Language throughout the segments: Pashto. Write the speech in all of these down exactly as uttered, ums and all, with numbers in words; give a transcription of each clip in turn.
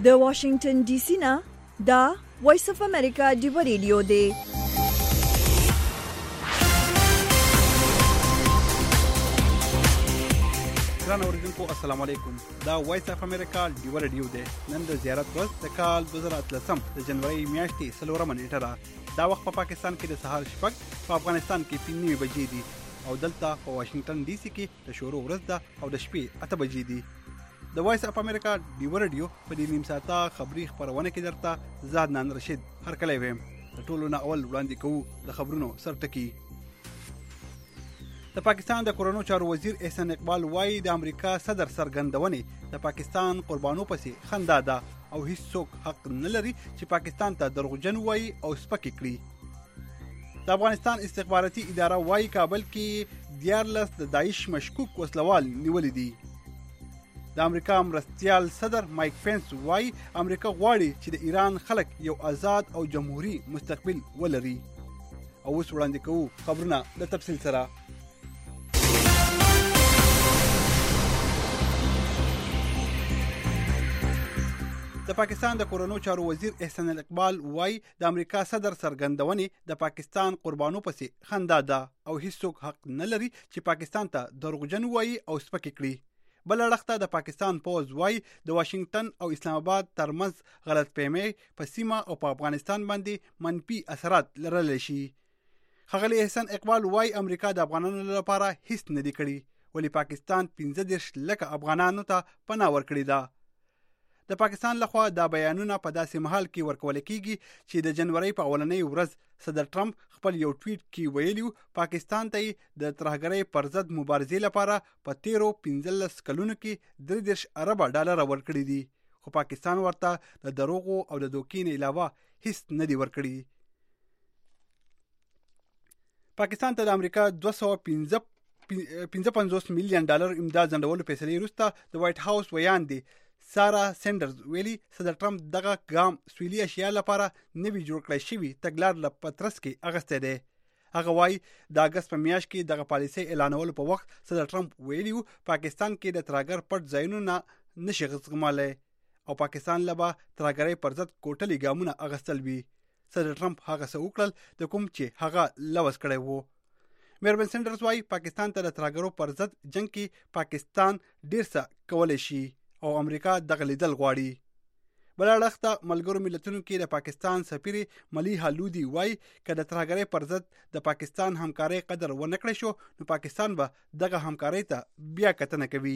د واشنگټن ډي سي نه دا وایس اف امریکا دی ریډیو دی. ګران اوریدونکو السلام علیکم. دا وایس اف امریکا دی ریډیو دی. نن د زیارت ورځ د کال دوه زره اتلسم د جنوري میاشتې څلورمه نیټه ده. دا وخت په پاکستان کې د سهار شپږ، په افغانستان کې پنځه نیمې بجې دي او دلته په واشنگټن ډي سي کې د شروع ورځ ده او د شپې اته بجې دي. د وایس اف امریکا دی ریډیو په دې نیم ساعته خبري خبرونه کې درته زاد نن رشید هرکلی ویم. د ټولو نه اول وړاندې کوو د خبرونو سرټکی. د پاکستان د کورونو چارو وزیر احسان اقبال وايي د امریکا صدر سرګندونې د پاکستان قربانو پسې خندا ده او هیڅ څوک حق نه لري چې پاکستان ته دروغجن وایي او سپکې کړي. د افغانستان استخباراتي اداره وايي کابل کې دیارلس د داعش مشکوک وسلوال نیولې دي. د امریکا مرستیال صدر مایک پینس وايي امریکا غواړي چې د ایران خلک یو آزاد او جمهوری مستقبل ولري. او اوس وړاندې کوو خبرونه د تفصیل سره. د پاکستان د کورونو چارو وزیر احسان اقبال وايي د امریکا صدر سرګندونې د پاکستان قربانو پسې خندا ده او هیڅوک حق نه لري چې پاکستان ته دروغجن وایي او سپکې کړي. بل اړخته د پاکستان پوز وايي د واشنگټن او اسلام آباد ترمنځ غلط فهمي په سیمه او په افغانستان باندې منفي اثرات لرلی شي. ښاغلی احسان اقبال وايي امریکا د افغانانو لپاره هیڅ نه دی کړی، ولی پاکستان پنځه دېرش لکه افغانانو ته پناه ورکړې ده. د پاکستان لخوا دا بیانونه په داسې مهال کې ورکول کیږي چې د جنوري په اولنۍ ورځ صدر ټرمپ خپل یو ټویټ کې ویلي پاکستان ته د ترهګرۍ پر ضد مبارزې لپاره په تیرو پنځلس کلونو کې درې دېرش اربه ډالر ورکړي دي، خو پاکستان ورته د دروغو او د دوکې نه علاوه هیڅ نه دی ورکړي. پاکستان ته د امریکا دوه سوه پنځه پنځوس میلیون ډالر امداد ځنډولو فیصلې وروسته د وایټ هاوس ویاندې سارا سینډرز ویلي صدر ټرمپ دغه ګام سویلي اشیا لپاره نوي جوړ کړی شوي تګلار له پترس کې اغستی دی. هغه وایي د اګست په میاشت کې دغه پالیسۍ اعلانولو په وخت صدر ټرمپ ویلي پاکستان کې د ترهګر پټ ځایونو نه نشي زغملی او پاکستان له به ترهګرۍ پر ضد کوټلي ګامونه اغستل وي. صدر ټرمپ هغه څه وکړل د کوم چې هغه لوث کړی وو. میربن سینډرز وایي پاکستان ته د ترهګرو پر ضد جنګ کې پاکستان ډیر څه کولی شي او امریکا دغه لیدل غواړي. بل اړخته ملګرو ملتونو کې د پاکستان سفیر ملیحه لودي وایي که د ترهګرۍ پر ضد د پاکستان همکارۍ قدر ونه کړی شو نو پاکستان به دغه همکارۍ ته بیا کتنه کوي.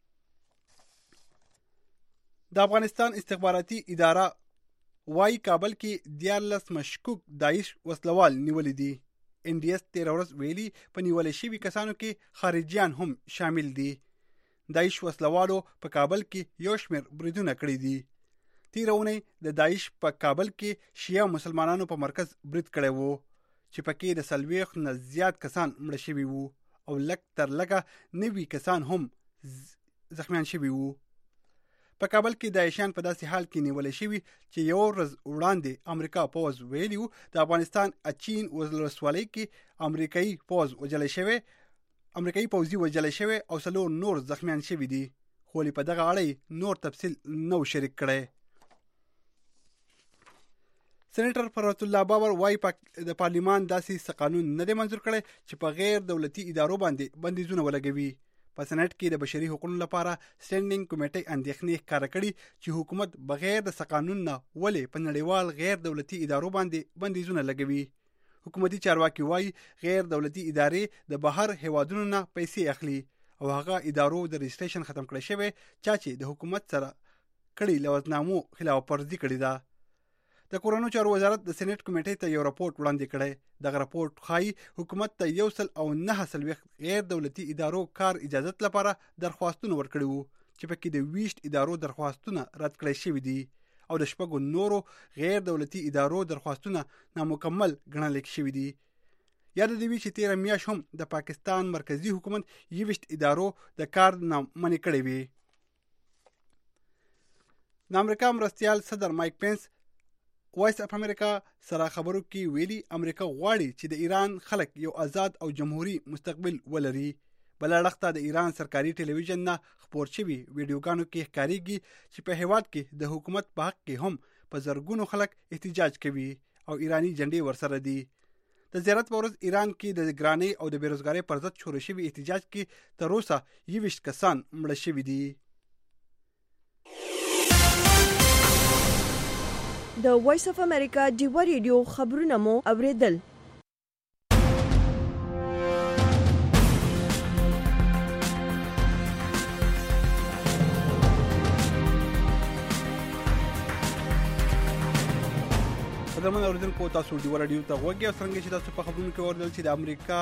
د افغانستان استخباراتي اداره وایي کابل کې دیارلس مشکوک داعش وسلوال نیولې دي. ان ډي اس تیره ورځ ویلي په نیولې شوي کسانو کې خارجیان هم شامل دي. داعش وسلوالو په کابل کې یو شمېر بریدونه کړي دي. تیره اونۍ د داعش په کابل کې شیعه مسلمانانو په مرکز برید کړی وو چې پکې د څلوېښت نه زیات کسان مړه شوي وو او لږ تر لږه نوي کسان هم زخمیان شوي وو. په کابل کې داعشیان په داسې حال کې نیولې شوي چې یو ورځ وړاندې امریکا پوز ویلي د افغانستان اچین ولسوالۍ کې امریکایي پوز وژلی شوی امریکایي پوځي وژلی شوی او څلور نور زخمیان شوي دي، خو په دغه اړه نور تفصیل نه و شریک کړی. سېنیټر فرحت الله بابر وایي د پارلیمان داسې څه قانون نه دی منظور کړی چې په غیر دولتي ادارو باندې بندیزونه ولګوي. په سېنیټ کې د بشري حقوقو لپاره سټینډینګ کمیټې اندېښنې ښکاره کړي چې حکومت بغیر د څه قانون نه ولې په نړیوال غیر دولتي ادارو باندې بندیزونه لګوي. حکومتي چارواکي وایي غیر دولتي ادارې د بهر هیوادونو نه پیسې اخلي او هغه ادارو د رجسټریشن ختم کړی شوی چا چې د حکومت سره کړي لوظنامو خلاف ورزي کړې ده. د کورونو چارو وزارت د سېنیټ کمیټې ته یو راپورټ وړاندې کړی. دغه راپورټ ښایي حکومت ته یو سل او نهه څلوېښت غیر دولتي ادارو کار اجازت لپاره درخواستونه ورکړي وو چې پکې د ویشت ادارو درخواستونه رد کړی شوي دي او د شپږو نورو غیر دولتي ادارو درخواستونه نامکمل ګڼل شوي دي. یاد دې وي چې تیره میاشت هم د پاکستان مرکزی حکومت یویشت ادارو د کار منع کړی وي. د امریکا مرستیال صدر مایک پینس وایس اف امریکا سره خبرو کې ویلي امریکا غواړي چې د ایران خلک یو آزاد او جمهوری مستقبل ولري. بل اړخ ته د ایران سرکاري ټلویزیون نه خپور شوي ویډیوګانو کې ښکارېږي چې په هیواد کې د حکومت په حق کې هم په زرګونو خلک احتجاج کوي او ایرانی جنډې ورسره دي. د زیارت په ورځ ایران کې د ګرانۍ او د بیروزګارۍ پر ضد شروع شوي احتجاج کې تر اوسه یوویشت کسان مړه شوي دي. د وایس اف امریکا ډیوا ریډیو خبرونه مو اوریدل. زمون اوریدونکو تاسو ډیوا رادیو ته وګورئ او څنګه چې تاسو په خبرونو کې اوریدل چې د امریکا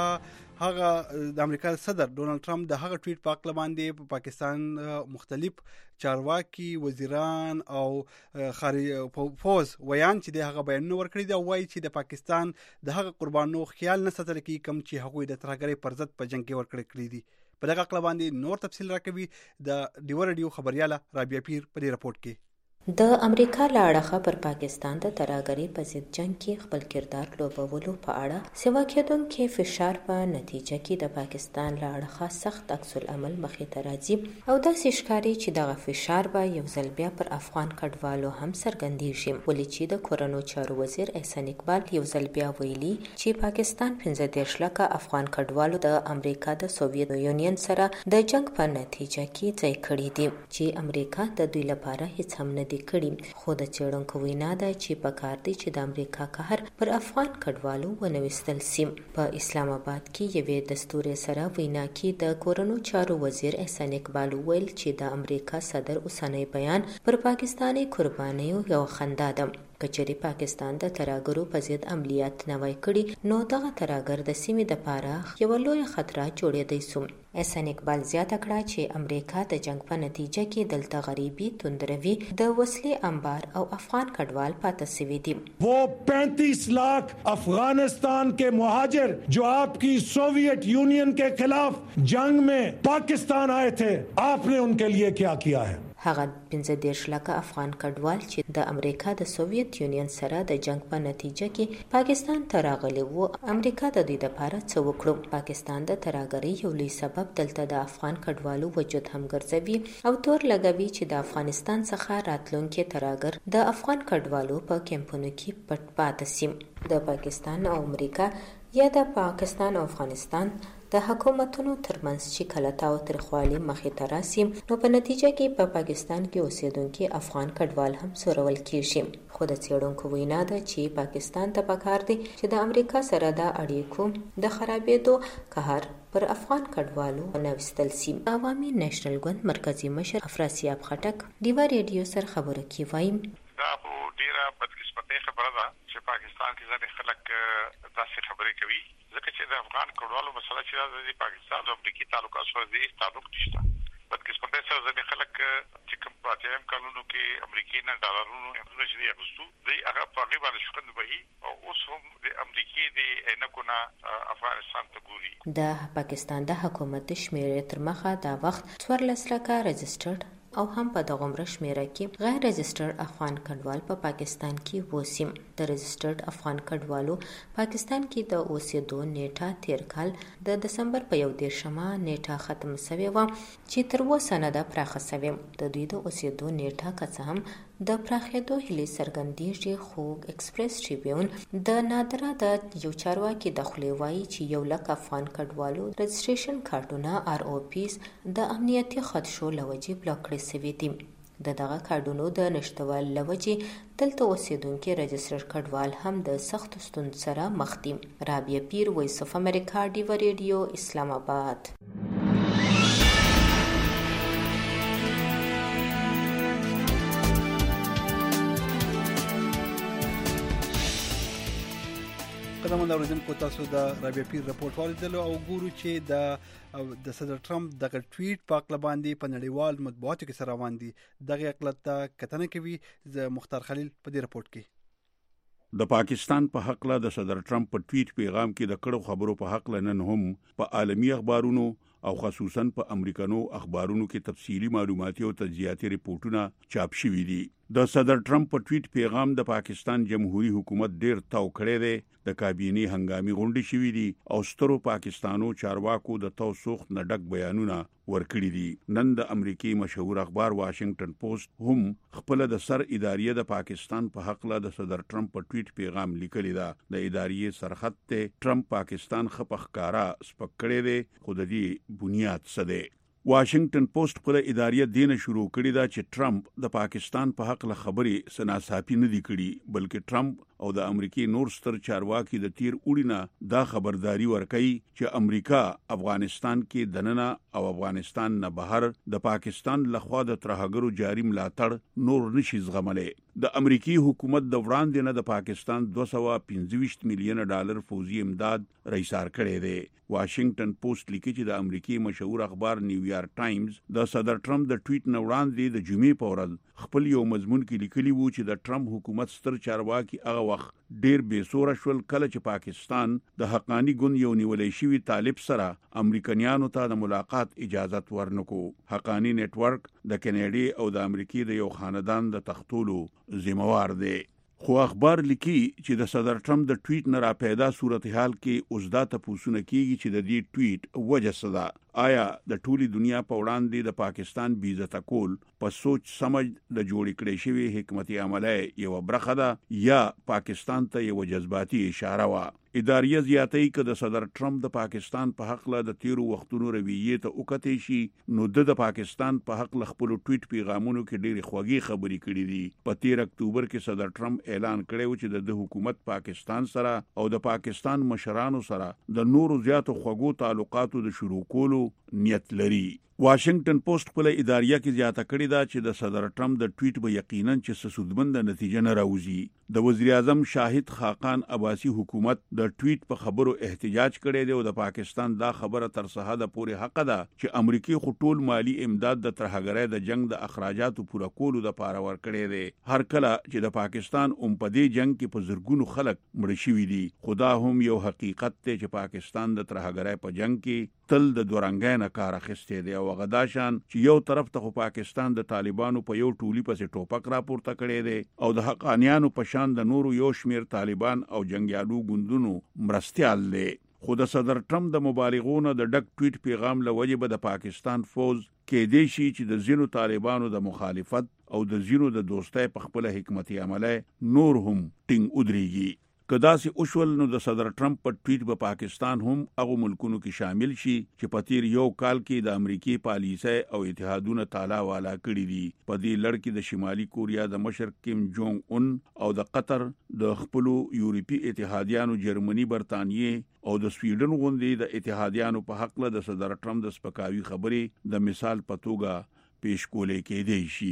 هغه د امریکا صدر ډونالد ټرمپ د هغه ټویټ په اړه باندې په پاکستان مختلف چارواکي وزیران او خارجي فوز ویان چې د هغه بیانونه ورکړي دي او وایي چې د پاکستان د هغه قربانو خیال نه ساتل کیږي کوم چې هغه د ترهګرۍ پر ضد په جنگ کې ورکړي کړی دي. په دغه اړه باندې نور تفصیل راکوي د ډیوا رادیو خبرياله رابعه پیر په دې رپورت کې. د امریکا له اړخه پر پاکستان د ترهګرۍ په ضد جنگ کې خپل کردار لوبولو په اړه سیوا کېدونکي فشار په نتیجه کې د پاکستان له اړخه سخت عکس العمل مخې ته راځي او داسې ښکاري چې دغه فشار به یو ځل بیا پر افغان کډوالو هم څرګندېږي. ولې چې د کورنو چارو وزیر احسان اقبال یو ځل بیا ویلي چې پاکستان پنځه دېرش لکه افغان کډوالو د امریکا د سوویت یونین سره د جنگ په نتیجه کې ځای کړي دي چې امریکا د دوی لپاره هیڅ هم نه دی کړي. خو د څېړونکو وینا ده چې په کار دی چې د امریکا قهر پر افغان کډوالو ونه ویستل سي. په اسلام آباد کې یوې دستورې سره وینا کې د کورنو چارو وزیر احسان اقبال ویل چې د امریکا صدر اوسنی بیان پر پاکستاني قربانیو یو خندا ده. کچری پاکستان د ترهګرو په ضد عملیات نوای کړي نو دغه ترهګر د سیمې د پاره یو لوی خطر جوړېدای سو. احسان اقبال زیاته کړه چې امریکا د جنگ په نتیجه کې دلته غریبي، توندروي، د وسلې انبار او افغان کډوال پاتې شوي دي. وہ پینتیس لاکھ افغانستان کے مہاجر جو آپ کی سوویت یونین کے خلاف جنگ میں پاکستان آئے تھے، آپ نے ان کے لیے کیا کیا ہے؟ هغه پنځه دېرش لکه افغان کډوال چې د امریکا د سوویت یونین سره د جنگ په نتیجه کې پاکستان ته راغلي وو، امریکا د دوی لپاره څه وکړو؟ پاکستان د ترهګرۍ یو لوی سبب دلته د افغان کډوالو وجود هم ګرځوي او تور لګوي چې د افغانستان څخه راتلونکي ترهګر د افغان کډوالو په کیمپونو کې پټ پاتې سي. د پاکستان او امریکا یا د پاکستان او افغانستان د حکومتونو ترمنځ چې کله تاوتریخوالي مخې ته راسي نو په نتیجه کې په پاکستان کې اوسېدونکي افغان کډوال هم سورول کیږي. خو د څېړونکو وینا ده چې پاکستان ته پکار دی چې د امریکا سره د اړیکو د خرابېدو قهر پر افغان کډوالو ونه ویستل سي. عوامي نېشنل ګوند مرکزی مشر افراسیاب خټک ډیوا ریډیو سره خبرو کې وایي دا خو ډیره بدقسمتي خبره ده چې پاکستان کې ځینې خلک داسې خبرې کوي ځکه چې د افغان کډوالو مسله چې د پاکستان او امریکا تعلقات سره د تعلق نشته. بدقسمتي سره ځینې خلک چې کوم په اتم قانونو کې امریکای نه ډالرونو امونه چې اغوستو دی هغه په غیبه باندې شکن وهي او اوس هم د امریکای د عینکو نه افغانستان ته ګوري. د پاکستان د حکومت شمیرې تر مخه دا وخت څوارلس لکه رجسټرډ او هم په دغه عمر شمیره کې غیر رجسټرډ افغان کډوال په پاکستان کې وسیم. د رجسټرډ افغان کډوالو پاکستان کې د اوسېدو نیټه تیر کال د دسمبر په یو دېرشمه نیټه ختم شوې وه چې تر اوسه نه ده پراخه شوې. د دوی د اوسېدو نیټه که څه هم د پراخېدو هیلې څرګندېږي خو ایکسپریس ټریبیون د نادره د یو چارواکي د خولې وایي چې یو لک افغان کډوالو رجسټریشن کارډونه آر او پیز د امنیتي خدشو له وجې بلاک کړي شوي دي. د دغه کارډونو د نشتوالي له وجې دلته اوسېدونکي رجسټر کډوال هم د سختو ستونزو سره مخ دي. رابعه پیر، وایس اف امریکا، ډیوا ریډیو، اسلام آباد. قدمونه اوریدونکو تاسو د رابعه پیر رپورټ والیدلو او ګورو چې د د صدر ټرمپ دغه ټویټ په اړه باندې په نړیوال مطبوعاتو کې سره روان دي. دغه اقلت ته کتنه کوي ز مختار خلیل په دې رپورټ کې. د پاکستان په حق له د صدر ټرمپ په ټویټ پیغام کې د کړو خبرو په حق لنن هم په عالمی اخبارونو او خصوصا په امریکانو اخبارونو کې تفصیلی معلوماتي او تجزیاتي ریپورتونه چاپ شوي دي. د صدر ټرمپ په ټویټ پیغام د پاکستان جمهوریت حکومت ډیر تاو کړی دی. د کابینې هنګامي غونډې شوې دي او سترو پاکستانو چارواکو د توسوخ نه ډک بیانونه ورکړي دي. نن د امریکای مشهور اخبار واشنگټن پوسټ هم خپل د سر اداریه د پاکستان په حق له د صدر ټرمپ په ټویټ پیغام لیکلی دا. د اداریه سرحد ته ټرمپ پاکستان خپخکارا سپکړی دی خو د دې بنیاد څه دی. واشنگټن پوسټ خپل اداریه دینه شروع کړی دا چې ټرمپ د پاکستان په حق له خبرې سناساپي نه دی کړي، بلکې ټرمپ او د امریکای نور ستر چارواکي د تیر اوړینه دا خبرداري ورکړي چې امریکا افغانستان کې دننه او افغانستان نه بهر د پاکستان لخوا د ترهګرو جاري ملاتړ نور نشي زغملای. د امریکای حکومت د وړاندې نه د پاکستان دوه سوه پنځه ویشت میلیونه ډالر فوزي امداد رئیسار کړی دی. واشنگټن پوسټ لیکي چې د امریکای مشهور اخبار نیویارک ټایمز د صدر ټرمپ د ټویټ نه وړاندې د جمعې په ورځ خپل یو مضمون کې لیکلی وو چې د ټرمپ حکومت ستر چارواکي هغه وخت ډیر بې سوره شول کله چې پاکستان د حقانی ګوند یو نیولې شوی طالب سره امریکایانو ته د ملاقات اجازه ورنکو. حقانی نت ورک د کینیډي او د امریکای د یو خاندان د تختولو ذمہوار دی. خو اخبار لیکي چې د صدر ټرمپ د ټویټ نه را پیدا صورتحال کې اوس دا تپوسونه کیږي چې د دې ټویټ وجه څه ده. آیا د ټولي دنیا په وړاندې د پاکستان بې عزته کول په سوچ سمج د جوړې کړې شوی حکمت عمله یو برخه ده یا پاکستان ته یو جذباتي اشاره وا؟ اداریه زیاتې ک د صدر ټرمپ د پاکستان په حق له د تیرو وختونو رویې ته وکټې شي نو د پاکستان په حق له خپل ټویټ پیغامونو کې ډېری خوږی خبرې کړې دي. په تیر اکتوبر کې صدر ټرمپ اعلان کړی چې د حکومت پاکستان سره او د پاکستان مشرانو سره د نورو زیاتو خوږو تعلقاتو د شروع کولو نیت لري. واشنگټن پوسټ خپل اداریه کې زیاته کړې ده چې د صدر ټرمپ د ټویټ به یقینا چې سودمند نتیجه نه راوځي. د وزیر اعظم شاهد خاقان عباسی حکومت د ټویټ په خبرو احتجاج کړی دی او د پاکستان دا خبره تر سرحده پورې حق ده چې امریکای خو ټول مالی امداد د ترهګرۍ د جنگ د اخراجاتو پوره کولو د پاره ورکړی دی. هر کله چې د پاکستان اوم په دې جنگ کې په زرګونو خلک مړ شوي دي. خدا هم یو حقیقت دی چې پاکستان د ترهګرۍ په جنگ کې تل د دورنګای نه کار اخیستی دی او غداشان چې یو طرف ته پاکستان د طالبانو په یو ټولي پسې ټوپک راپورته کړی دی او د حقانیانو په شان د نورو یو شمیر طالبان او جنگیالو ګوندونو مرستيال دی. خو د صدر ټرمپ د مبالغونو د ډک ټویټ پیغام لوجه به د پاکستان فوز کې دی شي چې د زینو طالبانو د مخالفت او د زینو د دوستۍ په خپل حکمت عمله نور هم ټینګ ودرېږي. کدا سي اوشول نو د صدر ټرمپ په ټویټ په پاکستان هم هغه ملکونو کې شامل شي چې په تیر یو کال کې د امریکای پالیسي او اتحادونه تعالی والا کړی دي. په دې لړ کې د شمالي کوریا د مشر کیم جونګ اون او د قطر د خپل یورپی اتحادیانو جرمني برتانیې او د سویډن غوندې د اتحادیانو په حق له د صدر ټرمپ د سپکاوي خبرې د مثال په توګه پیش کولې کېدې شي.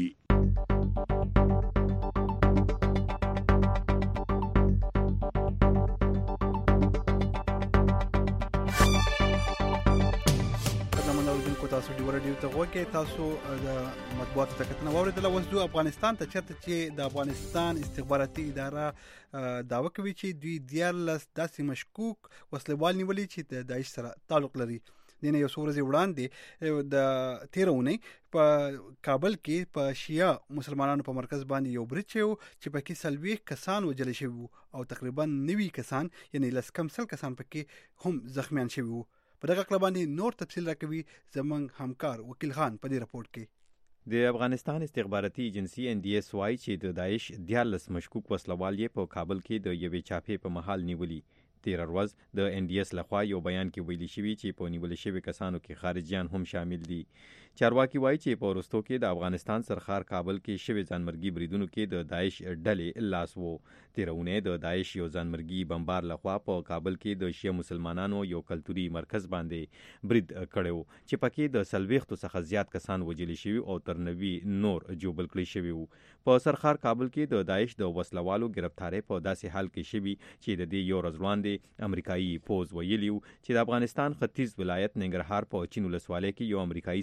تاسو ډیور ډیو ته وګورئ. تاسو د مطبوعاتو ته کتنه واوریدله. اوس دوی افغانستان ته چرته چې د افغانستان استخباراتي اداره داوا کوي چې دوی دیارلس داسې مشکوک وسلوال نیولي چې د داعش سره تعلق لري. دنه یو څو ورځې وړاندې د تیرونی په کابل کې په شیعه مسلمانانو په مرکز باندې یو برج چې پکې سلوي کسان وجل شوی او تقریبا نوي کسان یعنی لس کم سل کسان پکې هم زخمیان شوی. په دغه کله باندې نور تفصیل راکوي زمنګ همکار وکیل خان په دې رپورت کې. د افغانستان استخباراتي ایجنسی ان ډي اس وايي چې د داعش دیارلس مشکوک وسلوال یې په کابل کې د یوې چاپې په محل نیولي. تیر ورځ د ان ډي اس لخوا یو بیان کې ویلي شوی چې په نیول شوی کسانو کې خارجيان هم شامل دي. چارواکي وایي چې په وروستو کې د افغانستان سرخار کابل کې شوی ځانمرګي بریدونو کې د داعش ډلې لاس وو. تیرونه د داعش یو ځانمرګي بمبار لخوا په کابل کې د شیعه مسلمانانو یو کلتوري مرکز باندې برید کړو چې پکې د سلويختو څخه زیات کسان وجل شوی او تر نوي نور جوبل کړی شوی وو. په سرخار کابل کې د داعش د وسلوالو گرفتاری په داسې حال کې شوی چې د دې یو ورځ وړاندې امریکایي پوز ویلیو چې د افغانستان ختیځ ولایت ننګرهار په چین ولسوالۍ کې یو امریکایي سرتېری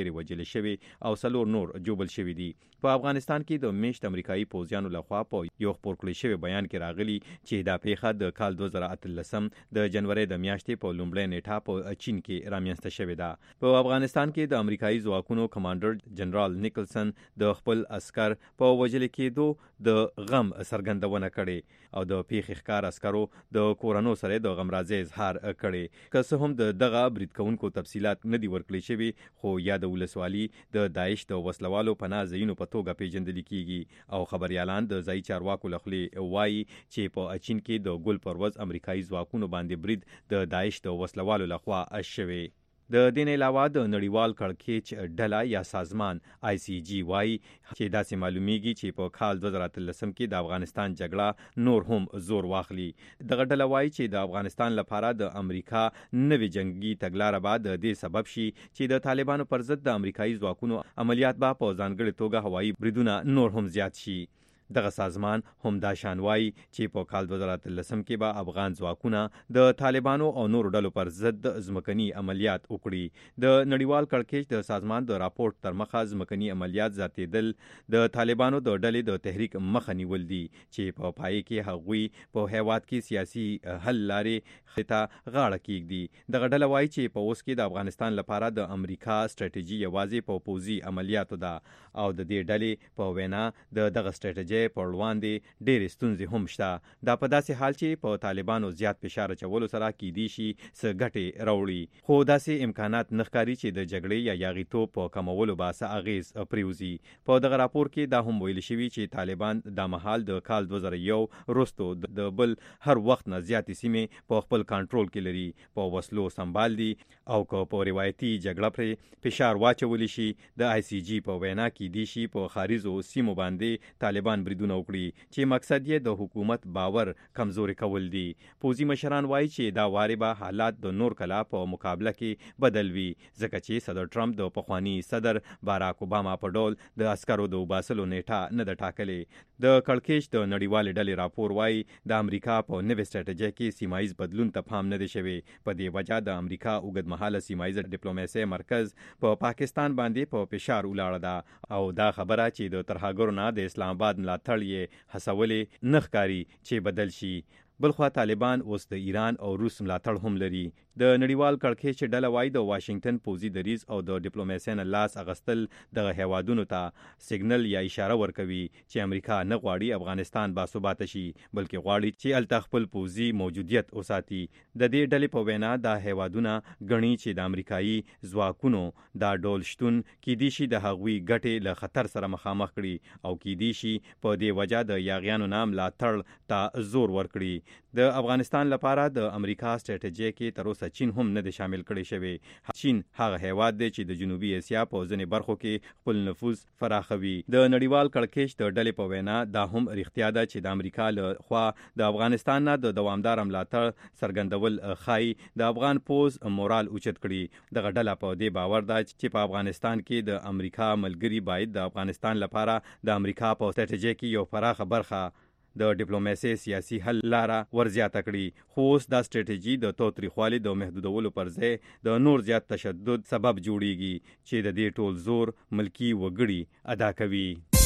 ډیری وجل شوی او څلور نور جوبل شوی دي. په افغانستان کې د میشت امریکایي پوځیانو لخوا په یو خبر کړی شوی بیان کې راغلی چې دا پیښه د کال دوه زره اتلسم د جنوري د میاشتې په لومړۍ نیټه په چین کې رامنځته شوې ده. په افغانستان کې د امریکایي ځواکونو کمانډر جنرال نیکلسن د خپل عسكر په وجل کېدو د غم څرګندونه کړې او د پیښې ښکار عسکرو د کورونو سره د غمرازۍ اظهار کړي. که څه هم د دغه برید کوونکو تفصيلات نه دي ورکړل شوي، خو یا د ولسوالي د داعش د وسلوالو پناه ځایونو په توګه پیژندل کیږي او خبريالان د ځای چارواکو لخوا وایي چې په اچین کې د ګل پروز امریکایي ځواکونو باندې برید د داعش د وسلوالو لخوا شوی. د دین علاوه د نړیوال کړکېچ ډله یا سازمان آی سی جی وایي چې داسې معلومیږي چې په کال دوه زره اتلسم کې د افغانستان جګړه نور هم زور واخلي. دغه ډله وایي چې د افغانستان لپاره د امریکا نوې جنگي تګلاره به د دې سبب شي چې د طالبانو پر ضد د امریکایي ځواکونو عملیات به په ځانګړې توګه هوایي بریدونه نور هم زیات شي. دغه سازمان هم دا شان وایي چې په کال دوه زره اتلسم کې به افغان ځواکونه د طالبانو او نورو ډلو پر ضد ځمکني عملیات وکړي. د نړیوال کړکېچ د سازمان د راپورټ تر مخه ځمکني عملیات زیاتېدل د طالبانو د ډلې د تحریک مخه نیول دي چې په پای کې هغوی په هیواد کې سیاسي حل لارې خطه غاړه کېږدي. دغه ډله وایي چې په اوس کې د افغانستان لپاره د امریکا ستراتیژي یوازې په پوځي عملیاتو ده او د دې ډلې په وینا د دغه ستراتیژي پر وړاندې ډېرې ستونزې هم شته. دا په داسې حال چې په طالبانو زیات فشار اچولو سره کېدی شي څه ګټې راوړي، خو داسې امکانات نه ښکاري چې د جګړې یا یاغیتوب په کمولو به څه اغېز پرېوځي. په دغه راپور کې دا هم ویل شوي چې طالبان دا مهال د کال دوه زره یو وروستو د بل هر وخت نه زیاتې سیمې په خپل کنټرول کې لري، په وسلو سمبال دي او که په روایتي جګړه پرې فشار واچولی شي د آی سی جی په وینا کېدی شي په خارجو سیمو باندې طالبان بریدونه وکړي چې مقصد یې د حکومت باور کمزوري کول دي. پوځي مشران وایي چې دا واري به حالات د نور کلا په مقابله کې بدل وي، ځکه چې صدر ټرمپ د پخوانی صدر باراک اوباما په ډول د عسکرو د وباسلو نیټه نه ده ټاکلې. د کړکېچ د نړیوالې ډلې راپور وایي د امریکا په نوې ستراتیژۍ کې سیمایي بدلون ته پام نه دی شوی. په دې وجه د امریکا اوږدمهاله سیمایي ډیپلوماسي مرکز په پا پاکستان باندې په فشار ولاړه ده او دا خبره چې د ترهګرو نه د اسلام آباد ملاتړ یې هڅولې نه ښکاري چې بدل شي. بلخوا طالبان اوس د ایران او روس ملاتړ هم لري. د نړیوال کړکېچ ډله وایي د واشنگټن پوځي دریځ او د ډیپلوماسۍ نه لاس اغستل دغه هیوادونو ته سیګنل یا اشاره ورکوي چې امریکا نه غواړي افغانستان باثباته شي، بلکې غواړي چې هلته خپل پوځي موجودیت وساتي. د دې ډلې په وینا دا هیوادونه ګڼي چې د امریکایي ځواکونو دا ډول شتون کېدی شي د هغوی ګټې له خطر سره مخامخ کړي او کېدی شي په دې وجه د یاغیانو نه ملاتړ ته زور ورکړي. د افغانستان لپاره د امریکا ستراتیژي کې تر اوسه چین هم نه دی شامل کړی شوی. چین هغه هیواد دی چې د جنوبي اسیا په ځینې برخو کې خپل نفوذ پراخوي. د نړیوال کړکېچ د ډلې په وینا دا هم رښتیا ده چې د امریکا له خوا د افغانستان نه د دوامدار ملاتړ څرګندول ښایي د افغان پوځ مورال اوچت کړي. دغه ډله په دې باور ده چې په افغانستان کې د امریکا ملګري باید د افغانستان لپاره د امریکا په ستراتیژي کې یو پراخه برخه د ډیپلوماسي سیاسي حل لاره ورزیاته کړي. خو اوس دا ستراتیژي د تاوتریخوالي د محدودولو پر ځای د نور زیات تشدد سبب جوړیږي چې د دې ټول زور ملکی وګړي ادا کوي.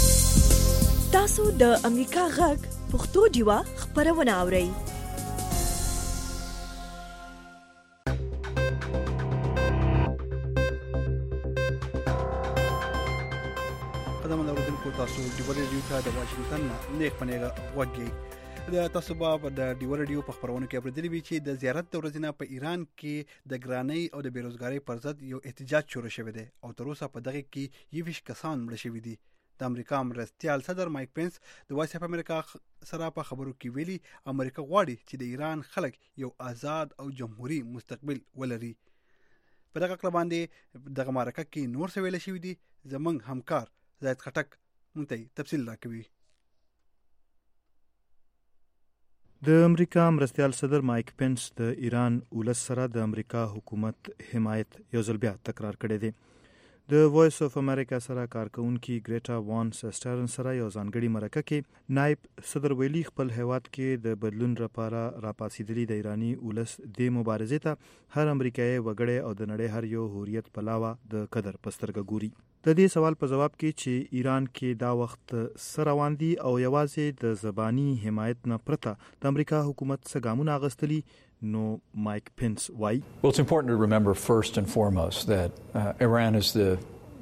تاسو د امریکا غږ پښتو ډیوا خبرونه اورئ. تاسو ډیور ریډیو ته د واشنگټن نه نیک پنیغه وګي. د تاسو په د ډیور ریډیو په خبرونه کې اوریدلی وی چې د زیارت د ورځې نه په ایران کې د ګرانۍ او د بیروزګاری پر ضد یو احتجاج شروع شوی دی او تر اوسه په دغه کې یویش کسان مړ شوي دي. د امریکا مرستیال صدر مایک پینس د وایس اف امریکا سره په خبرو کې ویلي امریکا غواړي چې د ایران خلک یو آزاد او جمهوریت مستقبل ولري. په دغه کله باندې دغه معرکه کې نور څه ویل شوی دي. زمونږ همکار زاید خټک مونږ تفصیل راکوي. د امریکا مرستیال صدر مایک پینس د ایران ولس سره د امریکا حکومت حمایت یو ځل بیا تکرار کړی دی. د وایس اف امریکا سره کارکونکي ګریټا وان سسټرن سره یو ځانګړي مرکه کې نائب صدر ویلي خپل هیواد کې د بدلون لپاره راپاسېدلي د ایرانی ولس د مبارزې ته هر امریکایي وګړی او د نړۍ هر یو هوریت پلاوه د قدر پسترګه ګوري. د دې سوال په جواب کې چې ایران کې دا وخت سره روان دي او یوازې د زبانی حمایت نه پرته د امریکا حکومت څخه ګامونه اخیستلي، نو مایک پنس وایي Well, it's important to remember first and foremost that uh, Iran is the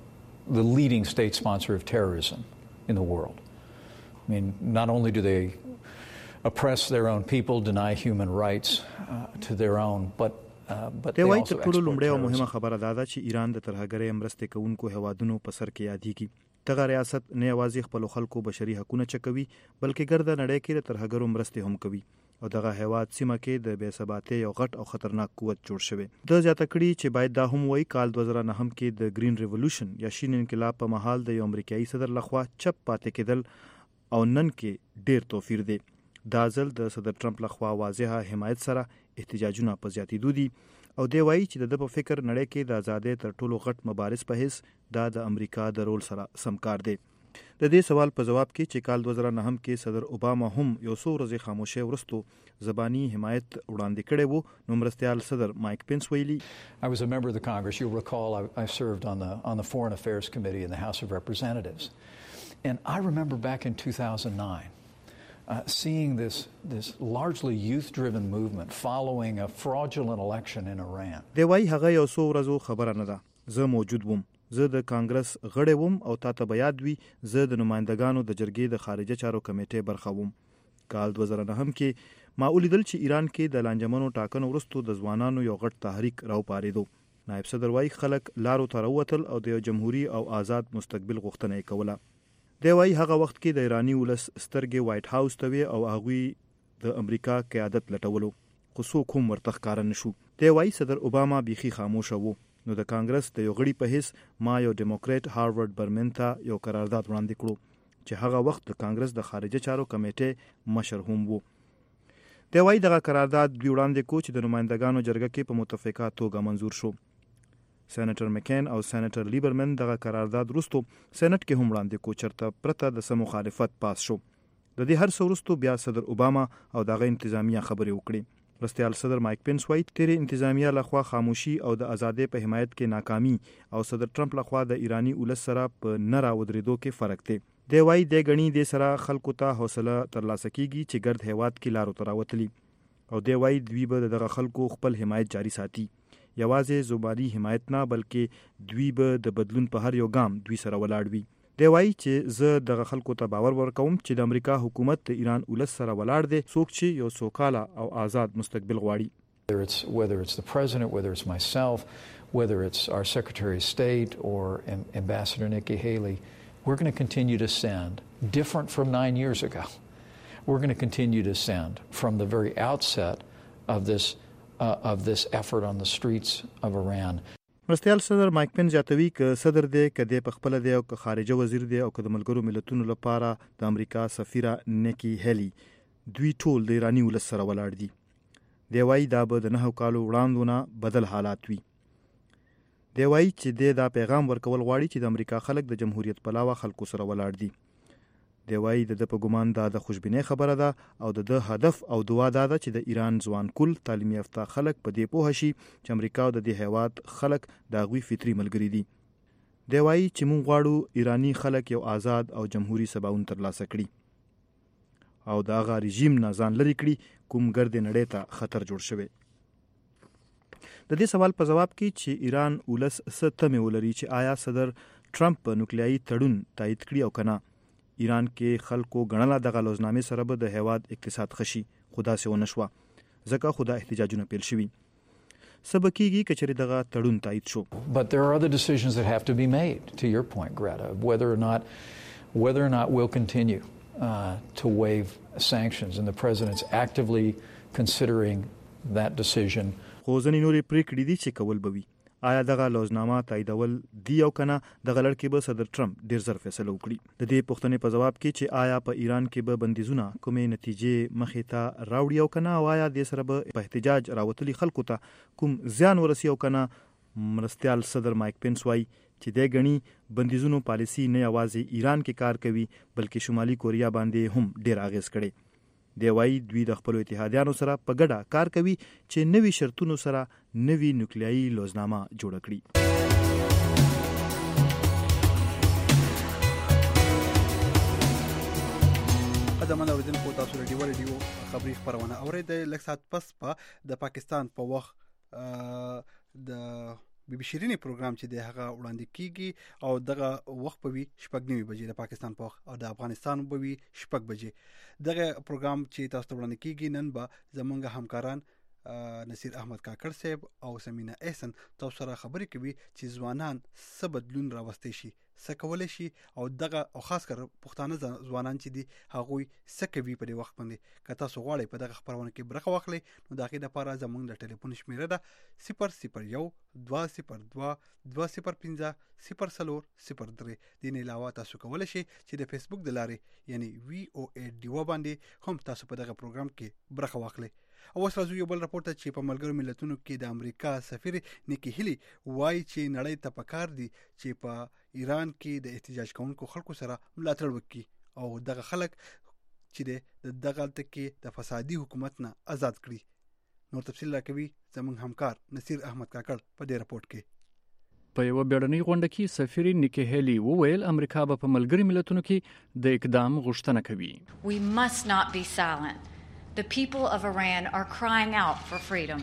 the leading state sponsor of terrorism in the world. I mean, not only do they oppress their own people, deny human rights uh, to their own, but د وایي تر ټولو لومړی او مهمه خبره دا ده چې ایران د ترهګرۍ مرستې کوونکو هیوادونو په سر کې یادېږي. دغه ریاست نه یوازې خپلو خلکو بشري حقونه چکوي بلکې ګرده نړۍ کې د ترهګرو مرستې هم کوي او دغه هیواد سیمه کې د بې ثباتۍ یو غټ او خطرناک قوت جوړ شوی. د زیاته کړي چې باید دا هم وایي کال دوه زره نهم کې د گرین ریولوشن یا شین انقلاب په مهال د یو امریکایي صدر لخوا چپ پاتې کېدل او نن کې ډیر توفیر دی. دا ځل د صدر ټرمپ لخوا واضحه حمایت سره احتجاجونه په زیاتېدو دي او دی وایي چې د په فکر نړۍ کې د آزادۍ تر ټولو غټ مبارز په حیث دا د امریکا د رول سره سمکار دی. د دې سوال په جواب کې چې کال دوه زره نهم کې صدر اوباما هم یو څو ورځې خاموشۍ وروسته زبانی حمایت وړاندې کړی وو، نو مرستیال صدر مایک پنس ویلي I was a member of the Congress. You'll recall I, I served on the on the Foreign Affairs Committee in the House of Representatives. And I remember back in two thousand nine uh, seeing this this largely youth-driven movement following a fraudulent election in Iran. دی وایي هغه یو څو ورځو خبره نه ده. زه موجود وم. زه د کانګرس غړی وم او تاته به یاد وي زه د نمایندګانو د جرګې د خارجه چارو کمیټې برخه وم. کال دوه زره نهم کې ما ولیدل چې ایران کې د لانجمنو ټاکنو وروسته د ځوانانو یو غټ تحریک راوپارېدو. نایب صدر وایي خلک لارو ته راووتل او د یو جمهوری او آزاد مستقبل غوښتنه یې کوله. دی وایي هغه وخت کې د ایرانی ولس سترګې وایټ هاوس ته وې او هغوی د امریکا قیادت لټولو، خو څوک هم ورته ښکاره نه شو. دی وایي صدر اوباما بیخي خاموشه وو، نو د کانګرس د یو غړي په حیث ما یو ډیموکریټ هارورډ برمن ته یو قرارداد وړاندې کړو چې هغه وخت د کانګرس د خارجه چارو کمیټې مشر هم وو. دی وایي دغه قرارداد دوی وړاندې کو چې د نمایندګانو جرګه کې په متفقه توګه منظور شو. سېنیټر مکین او سېنیټر لیبرمن دغه قرارداد وروسته سېنات کې هم وړاندې کو چرته پرته د سم مخالفت پاس شو. د دې هر څه وروسته بیا صدر اوباما او دغه انتظامیه خبرې وکړي. مرستیال صدر مایک پنس وایي تیرې انتظامیه لخوا خاموشي او د آزادۍ په حمایت کې ناکامي او صدر ټرمپ لخوا د ایرانی ولس سره په نه راودرېدو کې فرق دی. دی وایي د غني د سره خلکو ته حوصله ترلاسه کیږي چې ګرد هیواد کې لارو ته راوتلي او دی وایي دوی به دغه خلکو خپل حمایت جاری ساتي. یوازې زبانی حمایت نه بلکې دوی به د بدلون په هر یو ګام دوی سره ولاړ وي. دی وایي چې زه دغه خلکو ته باور ورکوم چې د امریکا حکومت د ایران ولس سره ولاړ دی، څوک چې یو سوکاله او آزاد مستقبل غواړي. Whether it's, whether it's the president, whether it's myself, whether it's our Secretary of State or Ambassador Nikki Haley, we're going to continue to send, different from nine years ago, we're going to continue to send from the very outset of this, uh, of this effort on the streets of Iran. مرستیال صدر مایک پن زیاتوي که صدر دی که دی په خپل دی او که خارجه وزیر دی او که د ملګرو ملتونو لپاره د امریکا سفیره نیکی هیلی، دوی ټول د ایرانی ولس سره ولاړ دي. دی وایي دا به د نهو کالو وړاندونه بدل حالات وي. دی وایي چې دی دا پیغام ورکول غواړي چې د امریکا خلک د جمهوریت پلاوه خلکو سره ولاړ دي. دی وایي د ده په ګمان دا د خوشبینۍ خبره ده او د ده هدف او دعا دا ده چې د ایران ځوان کل تعلیم یافته خلک په دې پوه شي چې امریکا او د دې هیواد خلک د هغوی فطري ملګري دي. دی وایي چې موږ غواړو ایرانی خلک یو آزاد او جمهوري سباون ترلاسه کړي او د هغه رژیم نه ځان لرې کړي کوم ګرد نړۍ ته خطر جوړ شوی. د دې سوال په جواب کې چې ایران ولس څه تمې ولري چې آیا صدر ټرمپ په نوکلیایي تړون تایید کړي او کنه، ایران کې خلکو غنله دغه لوزنامې سره به د هیواد اقتصاد خشي، خدا سه ونه شو ځکه خدا احتجاجونه پیل شوي. سبکیږي کچری دغه تړون تایید شو. But there are other decisions that have to be made, to your point, Greta, whether or not whether or not we'll continue uh, to waive sanctions, and the president's actively considering that decision. خو ځینې نورې پریکړې دي چې کول به وي. آیا دغه لوزنامه تاییدول دی او کنه دغه لړ کې به صدر ټرمپ ډیر زر فیصله وکړي. د دې پوښتنې په جواب کې چې آیا په ایران کې به بندیزونه کومې نتیجې مخې ته راوړي او کنه او آیا د سره به په احتجاج راوتلي خلکو ته کوم زیان ورسي او کنه، مرستیال صدر مایک پنس وایي چې د غني بندیزونو پالیسی نه یوازې ایران کې کار کوي بلکې شمالي کوریا باندې هم ډیر اغیز کړي دی وايي دوی د خپل اتحادیانو سره په ګډه کار کوي چې نوي شرطونو سره نوي نوکلیایي لوزنامه جوړ کړي. قدمن اوریدونکو تاسو رادیو رادیو خبری خبرونه اورید لږ ساعت پس په د پاکستان په وخت د بي بي شيريني پروګرام چې د هغه وړاندې کیږي او دغه وخت په وی شپږ نیمه بجې د پاکستان په وخت او د افغانستان په وی شپږ بجې دغه پروګرام چې تاسو وړاندې کیږي نن به زمونږ همکاران نصیر احمد کاکړ صاحب او سمینا احسن تاسو سره خبرې کوي چې ځوانان څه بدلون راوستي شي څه کولای شي او دغه او خاص کر پښتانه ځوانان چې دي هغوی څه کوي په دې وخت باندې که تاسو غواړئ په دغه خبرونه کې برخه واخلئ نو د هغې لپاره زموږ د ټلیفون شمیره ده صفر صفر یو دوه صفر دوه دوه صفر پنځه صفر څلور صفر درې. دې نه علاوه تاسو کولی شئ چې د فیسبوک د لارې یعنی وی او ای ډیوا باندې هم تاسو په دغه پروګرام کې برخه واخلئ. او اوس راځو یو بل راپور ته چې په ملګرو ملتونو کې د امریکا سفیر نیکی هیلی وایي چې نړۍ ته پکار دي چې په ایران کې د احتجاج کوونکو خلکو سره ملاتړ وکړي او دغه خلک چې د دغه کې د فسادي حکومت نه آزاد کړي. نور تفصیل راکوي زموږ همکار نصیر احمد کاکړ په دې راپورټ کې. په یو بیړنۍ غونډه کې سفیر نیکی هیلی وویل امریکا به په ملګرو ملتونو کې د اقدام غوښتنه کوي. We must not be silent. The people of Iran are crying out for freedom.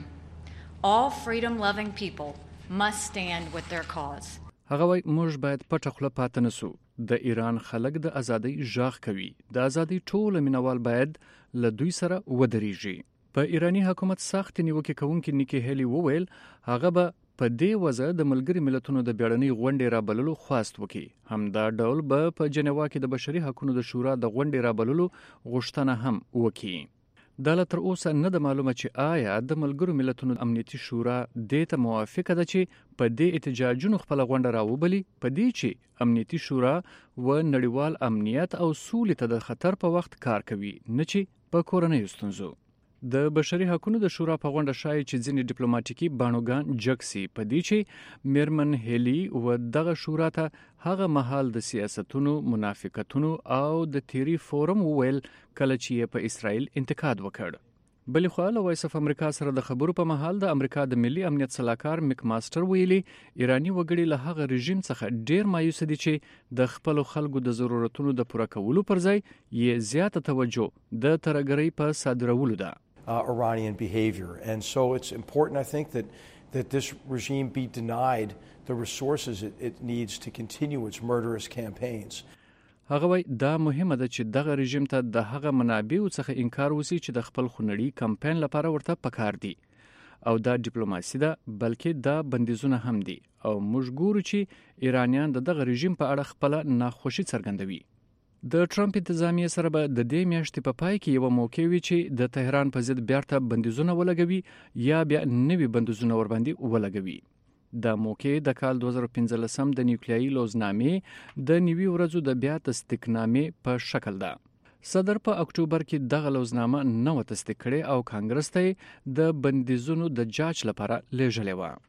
All freedom-loving people must stand with their cause. هغه وایي موږ باید پټه خوله پاتې نشو. د ایران خلک د ازادۍ ژغ کوي. د ازادۍ ټول مینوال باید له دوی سره ودرېږي. په ایرانی حکومت سخت نیوکه کوونکي نیکی هیلی وویل هغه به په دې وجه د ملګري ملتونو د بیړنۍ غونډې رابللو خواست وکړي. همدا ډول به په جنیوا کې د بشري حقوقو د شورا د غونډې رابللو غوښتنه هم وکړي. دا لا تر اوسه نه د معلومه چې آیا د ملګرو ملتونو امنیتي شورا دې ته موافقه ده چې په دې احتجاجونو خپل غونډه راوبلي په دې چې امنیتي شورا و نړیوال امنیت او سولې ته د خطر په وخت کار کوي نه چې په کورنۍ ستونزو. د بشري حقوقو د شورا په غونډه شای چې ځینې ډیپلوماټیکي بانوګان جکسي په دې چې میرمن هیلی و دغه شورا ته هغه مهال د سیاستونو منافقتونو او د تیری فورم ویل کله چې په اسرائیل انتقاد وکړ. بلې خو له وایس اف امریکا سره د خبرو په مهال د امریکا د ملي امنیت صلاحکار میک ماستر ویلي ایرانی وګړي له هغه رژیم څخه ډیر مایوس دي چې د خپل خلکو د ضرورتونو د پوره کولو پر ځای یې زیاته توجه د ترګری په صادرولو ده. Uh, Iranian behavior. And so it's important, I think, that, that this regime be denied the resources it, it needs to continue its murderous campaigns. هغه وای دا مهمه ده چې دغه رژیم ته د هغه منابعو څخه انکار وسی چې د خپل خونړي کمپاین لپاره ورته پکار دي او دا ډیپلوماسي ده بلکې دا بندیزونه هم دي او موږ ګورو چې ایرانیان د دغه رژیم په اړه خپل ناخوشي څرګندوي. د ټرمپ انتظامیه سره به د دې میاشتې په پای کې یو موقع وي چې د تهران په ضد بیرته بندیزونه ولګوي یا بیا نوي بندیزونه ور باندې ولګوي. د موقع د کال دوه زره پنځلسم د نیوکلیایي لوزنامې د نیوي ورځو د بیا تصدیقنامې په شکل ده. صدر په اکتوبر کې دغه لوزنامه نو تصدیق کړي او کانګرس ته د بندیزونو د جاج لپاره لیږلې و.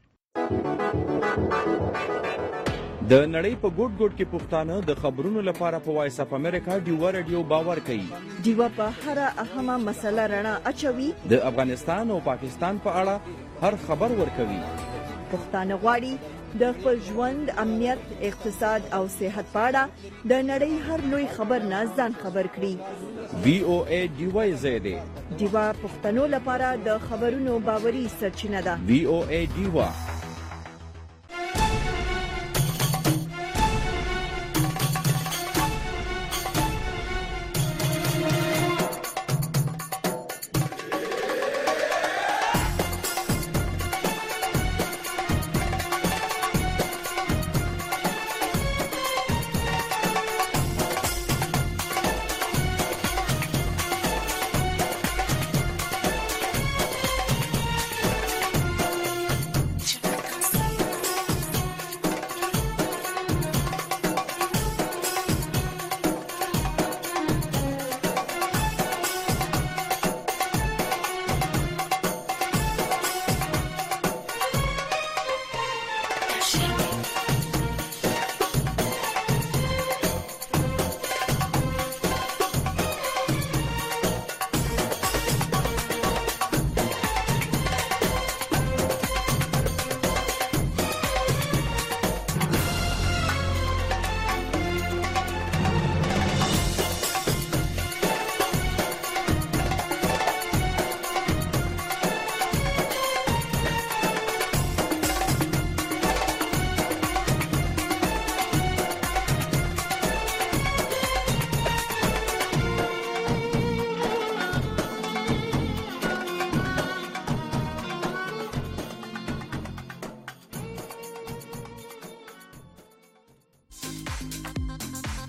د نړۍ په ګوټ ګوټ کې پښتانه د خبرونو لپاره په وایس اف امریکا ډیوا رادیو باور کوي. ډیوا په هر اهمه مسله رڼا اچوي. د افغانستان او پاکستان په اړه هر خبر ورکوي. پښتانه غواړي د خپل ژوند امنیت اقتصاد او صحت په اړه د نړۍ هر لوی خبر نه ځان خبر کړي. وی او ای ډیوا زیاده ډیوا پښتنو لپاره د خبرونو باوري سرچینه ده. وی او ای ډیوا